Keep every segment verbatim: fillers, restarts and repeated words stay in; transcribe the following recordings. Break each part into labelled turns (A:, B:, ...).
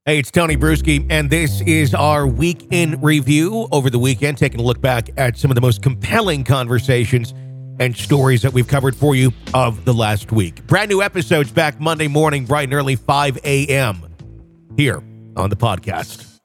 A: Hey, it's Tony Bruschi, and this is our week in review over the weekend, taking a look back at some of the most compelling conversations and stories that we've covered for you of the last week. Brand new episodes back Monday morning, bright and early, five a.m. here on the podcast.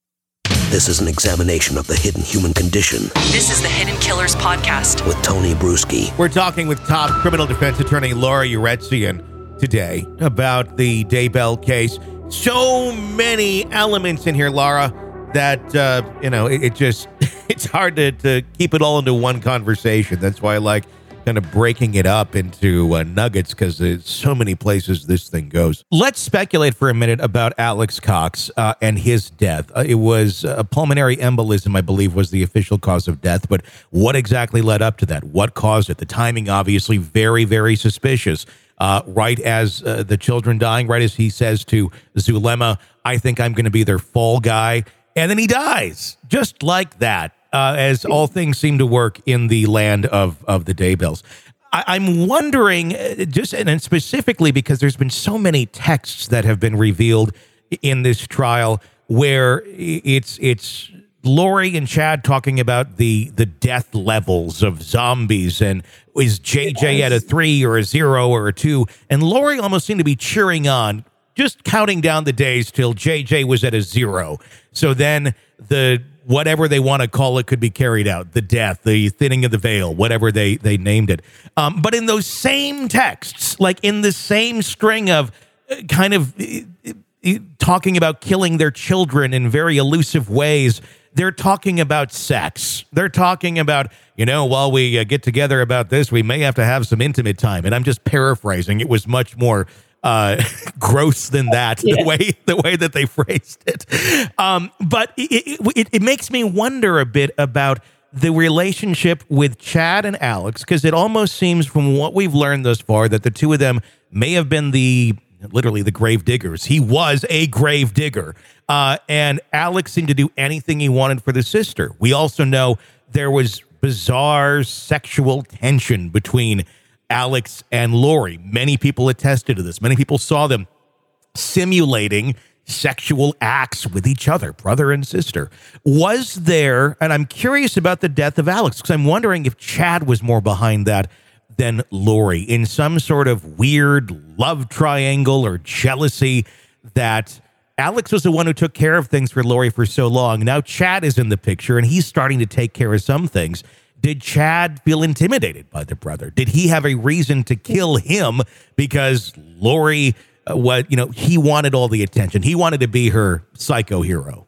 B: This is an examination of the hidden human condition.
C: This is the Hidden Killers Podcast
B: with Tony Bruschi.
A: We're talking with top criminal defense attorney Laura Uretsian today about the Daybell case. So many elements in here, Laura, that, uh, you know, it, it just, it's hard to, to keep it all into one conversation. That's why I like kind of breaking it up into uh, nuggets, because there's so many places this thing goes. Let's speculate for a minute about Alex Cox uh, and his death. Uh, it was a pulmonary embolism, I believe, was the official cause of death. But what exactly led up to that? What caused it? The timing, obviously, very, very suspicious. Uh, right as uh, the children dying, right as he says to Zulema, I think I'm going to be their fall guy. And then he dies, just like that, uh, as all things seem to work in the land of, of the Daybells. I, I'm wondering, uh, just and specifically because there's been so many texts that have been revealed in this trial where it's it's Lori and Chad talking about the the death levels of zombies, and is J J at a three or a zero or a two? And Lori almost seemed to be cheering on, just counting down the days till J J was at a zero. So then the whatever they want to call it could be carried out, the death, the thinning of the veil, whatever they they named it. Um, but in those same texts, like in the same string of uh, kind of uh, uh, talking about killing their children in very elusive ways, they're talking about sex. They're talking about, you know, while we uh, get together about this, we may have to have some intimate time. And I'm just paraphrasing. It was much more uh, gross than that, yeah. the way the way that they phrased it. Um, but it, it, it makes me wonder a bit about the relationship with Chad and Alex, because it almost seems from what we've learned thus far that the two of them may have been the literally the grave diggers. He was a grave digger. Uh, and Alex seemed to do anything he wanted for the sister. We also know there was bizarre sexual tension between Alex and Lori. Many people attested to this. Many people saw them simulating sexual acts with each other, brother and sister. Was there, and I'm curious about the death of Alex, because I'm wondering if Chad was more behind that than Lori, in some sort of weird love triangle or jealousy that Alex was the one who took care of things for Lori for so long. Now Chad is in the picture, and he's starting to take care of some things. Did Chad feel intimidated by the brother? Did he have a reason to kill him because Lori, uh, what you know, he wanted all the attention. He wanted to be her psycho hero.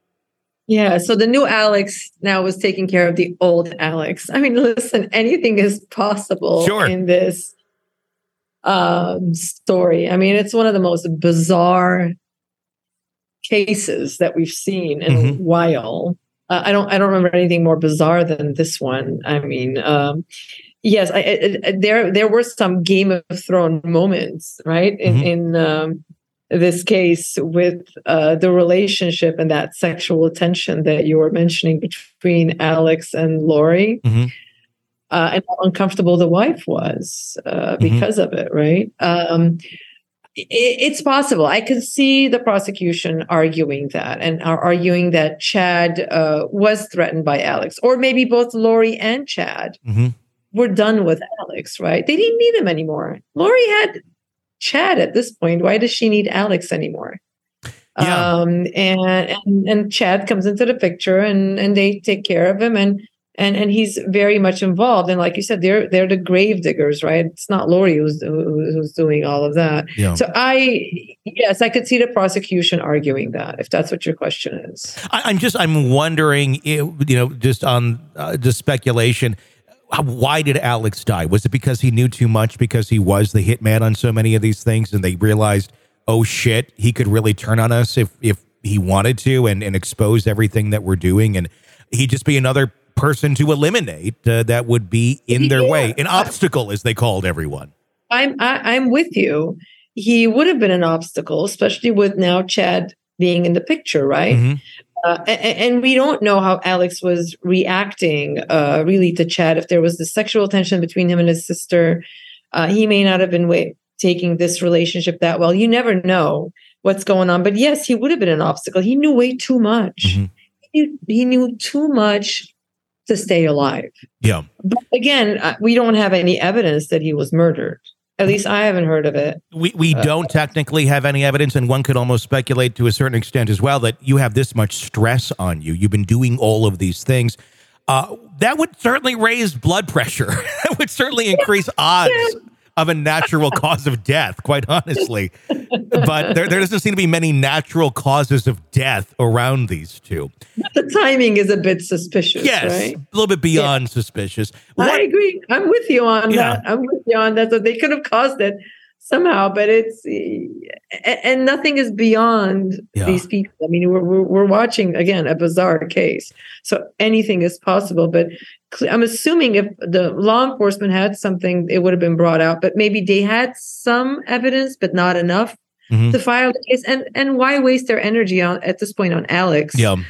D: Yeah, so the new Alex now was taking care of the old Alex. I mean, listen, anything is possible
A: sure.
D: in this um, story. I mean, it's one of the most bizarre cases that we've seen in mm-hmm. a while. Uh, I don't, I don't remember anything more bizarre than this one. I mean, um, yes, I, I, I, there, there were some Game of Thrones moments, right? In, mm-hmm. in um, this case with uh, the relationship and that sexual tension that you were mentioning between Alex and Lori, mm-hmm. uh, and how uncomfortable the wife was uh, because mm-hmm. of it, right? Um, it, it's possible. I could see the prosecution arguing that and are arguing that Chad uh, was threatened by Alex, or maybe both Lori and Chad mm-hmm. were done with Alex, right? They didn't need him anymore. Lori had Chad at this point. Why does she need Alex anymore?
A: Yeah.
D: Um, and, and and Chad comes into the picture, and and they take care of him, and and and he's very much involved. And like you said, they're they're the grave diggers, right? It's not Lori who's who's doing all of that. Yeah. So I yes, I could see the prosecution arguing that, if that's what your question is.
A: I, I'm just I'm wondering, you know, just on uh, just speculation. Why did Alex die? Was it because he knew too much, because he was the hitman on so many of these things, and they realized, oh shit, he could really turn on us if if he wanted to, and, and expose everything that we're doing, and he'd just be another person to eliminate uh, that would be in their yeah. way, an obstacle, as they called everyone.
D: I'm I, I'm with you. He would have been an obstacle, especially with now Chad being in the picture, right? Mm-hmm. Uh, and, and we don't know how Alex was reacting uh, really to Chad. If there was this sexual tension between him and his sister, uh, he may not have been wait, taking this relationship that well. You never know. what's going on. But yes, he would have been an obstacle. He knew way too much.
A: Mm-hmm.
D: He knew, he knew too much to stay alive.
A: Yeah.
D: But again, uh, we don't have any evidence that he was murdered. At least I haven't heard of it.
A: We we
D: Uh,
A: don't technically have any evidence, and one could almost speculate to a certain extent as well that you have this much stress on you. You've been doing all of these things. Uh, that would certainly raise blood pressure. That would certainly increase odds of a natural cause of death, quite honestly. But there, there doesn't seem to be many natural causes of death around these two.
D: The timing is a bit suspicious,
A: Yes,
D: right?
A: a little bit beyond suspicious.
D: I
A: What-
D: agree. I'm with you on
A: Yeah.
D: that. I'm with you on that. So they could have caused it somehow, but it's and, and nothing is beyond
A: Yeah.
D: these people. I mean, we're, we're we're watching again a bizarre case, so anything is possible. But cl- I'm assuming if the law enforcement had something, it would have been brought out. But maybe they had some evidence, but not enough
A: Mhm.
D: to file the case. And and why waste their energy on at this point on Alex?
A: Yeah.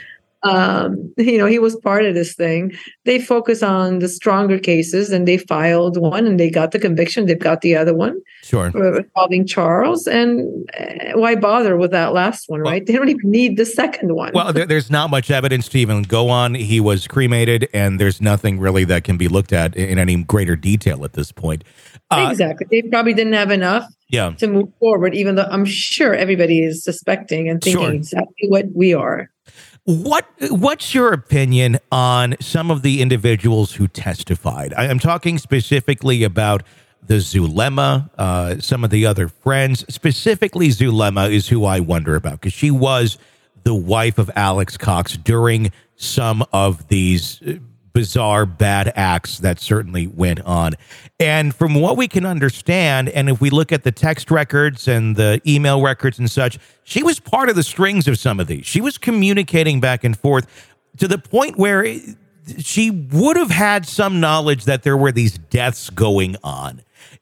D: Um, you know, he was part of this thing. They focus on the stronger cases, and they filed one, and they got the conviction. They've got the other one
A: Sure.
D: uh, involving Charles. And uh, why bother with that last one, right? They don't even need the second one.
A: Well, there, there's not much evidence to even go on. He was cremated, and there's nothing really that can be looked at in any greater detail at this point. Uh,
D: exactly. They probably didn't have enough
A: yeah.
D: to move forward, even though I'm sure everybody is suspecting and thinking
A: Sure.
D: exactly what we are.
A: What What's your opinion on some of the individuals who testified? I, I'm talking specifically about the Zulema, uh, some of the other friends. Specifically, Zulema is who I wonder about because she was the wife of Alex Cox during some of these uh, bizarre bad acts that certainly went on. And from what we can understand, and if we look at the text records and the email records and such, she was part of the strings of some of these. She was communicating back and forth to the point where it, she would have had some knowledge that there were these deaths going on.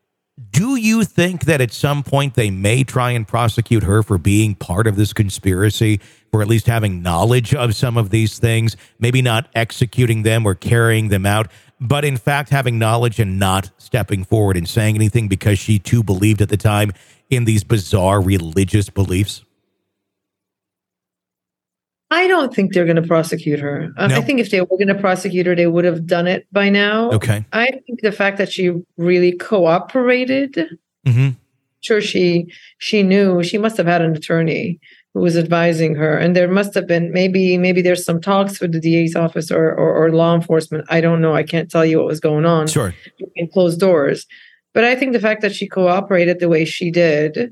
A: Do you think that at some point they may try and prosecute her for being part of this conspiracy, for at least having knowledge of some of these things, maybe not executing them or carrying them out, but in fact having knowledge and not stepping forward and saying anything because she too believed at the time in these bizarre religious beliefs?
D: I don't think they're going to prosecute her. Uh,
A: No?
D: I think if they were going to prosecute her, they would have done it by now.
A: Okay.
D: I think the fact that she really cooperated,
A: Mm-hmm.
D: sure she she knew she must have had an attorney who was advising her, and there must have been maybe maybe there's some talks with the D A's office or, or or law enforcement. I don't know. I can't tell you what was going on
A: Sure.
D: in closed doors. But I think the fact that she cooperated the way she did,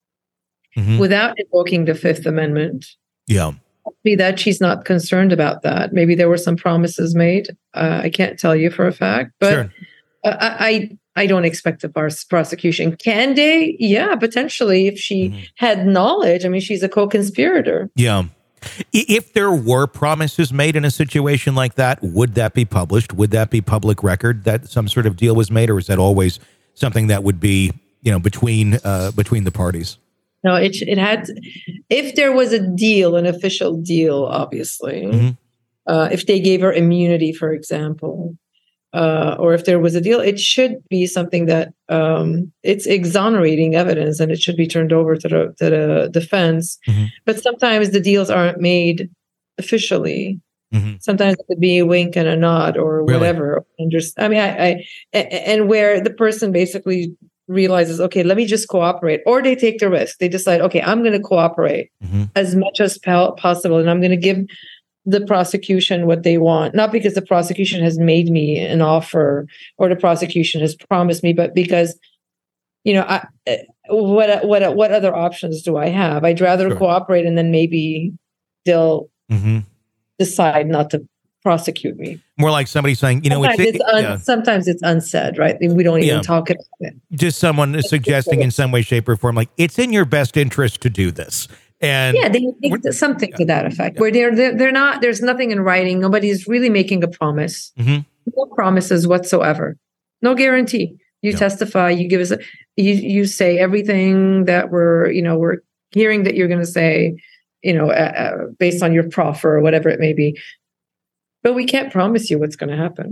A: Mm-hmm.
D: without invoking the Fifth Amendment,
A: Yeah.
D: be that she's not concerned about that. Maybe there were some promises made. Uh, I can't tell you for a fact, but
A: Sure.
D: uh, I, I I don't expect a pars- prosecution. Can they? Yeah, potentially. If she
A: Mhm.
D: had knowledge, I mean, she's a co-conspirator.
A: Yeah. I- If there were promises made in a situation like that, would that be published? Would that be public record that some sort of deal was made, or is that always something that would be, you know, between uh, between the parties?
D: No, it sh- it had. If there was a deal, an official deal, obviously,
A: Mhm.
D: uh, if they gave her immunity, for example, uh, or if there was a deal, it should be something that um, it's exonerating evidence, and it should be turned over to the to the defense.
A: Mhm.
D: But sometimes the deals aren't made officially.
A: Mhm.
D: Sometimes it could be a wink and a nod or
A: Really?
D: whatever. And just, I mean, I, I a- and where the person basically realizes, okay, let me just cooperate, or they take the risk. They decide, okay, I'm going to cooperate
A: Mhm.
D: as much as po- possible, and I'm going to give the prosecution what they want, not because the prosecution has made me an offer or the prosecution has promised me, but because, you know, I, eh, what what what other options do I have? I'd rather
A: Sure.
D: cooperate, and then maybe they'll
A: Mhm.
D: decide not to prosecute me.
A: More like somebody saying, you know,
D: Sometimes
A: it's,
D: it's, un-
A: yeah,
D: sometimes it's unsaid, right? We don't even
A: Yeah.
D: talk about it.
A: just someone suggesting in some way, shape, or form, like it's in your best interest to do this. And
D: Yeah, they think that something to that effect. Where they're, they're they're not. There's nothing in writing. Nobody's really making a promise.
A: Mhm.
D: No promises whatsoever. No guarantee. You
A: Yeah.
D: testify. You give us. A, you you say everything that we're you know we're hearing that you're going to say. You know, uh, uh, based on your proffer or whatever it may be. But we can't promise you what's going to happen.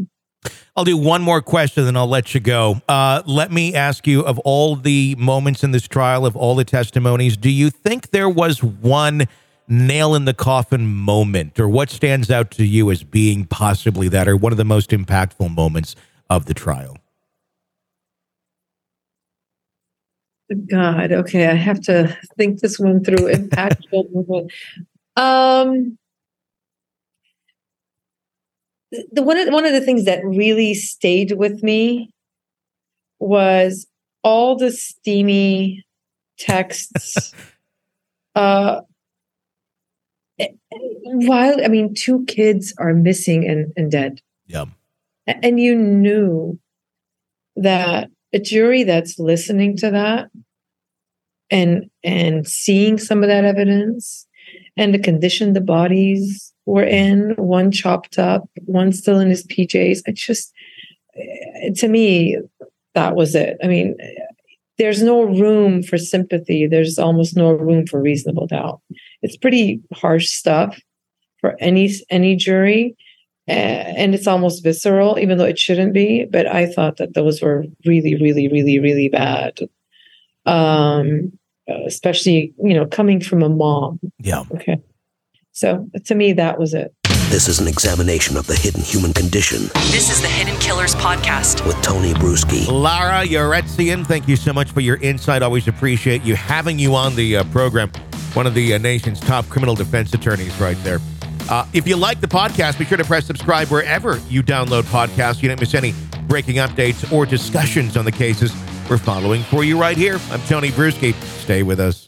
A: I'll do one more question, then I'll let you go. Uh, let me ask you, of all the moments in this trial, of all the testimonies, do you think there was one nail in the coffin moment, or what stands out to you as being possibly that, or one of the most impactful moments of the trial?
D: God, okay, I have to think this one through. Impactful moment. Um, the one of, one of the things that really stayed with me was all the steamy texts. uh, while I mean, two kids are missing and, and dead.
A: Yeah,
D: and you knew that a jury that's listening to that and and seeing some of that evidence and the condition the bodies were in, one chopped up, one still in his P Js. It just, to me, that was it. I mean, there's no room for sympathy. There's almost no room for reasonable doubt. It's pretty harsh stuff for any any jury. And it's almost visceral, even though it shouldn't be. But I thought that those were really, really, really, really bad. Um, especially, you know, coming from a mom.
A: Yeah.
D: Okay. So to me, that was it.
B: This is an examination of the hidden human condition
C: This is the Hidden Killers Podcast.
B: with Tony Bruski.
A: Lara Yaretzian, thank you so much for your insight. Always appreciate you having you on the uh, program. One of the uh, nation's top criminal defense attorneys right there. Uh, if you like the podcast, be sure to press subscribe wherever you download podcasts. You don't miss any breaking updates or discussions on the cases we're following for you right here. I'm Tony Bruski. Stay with us.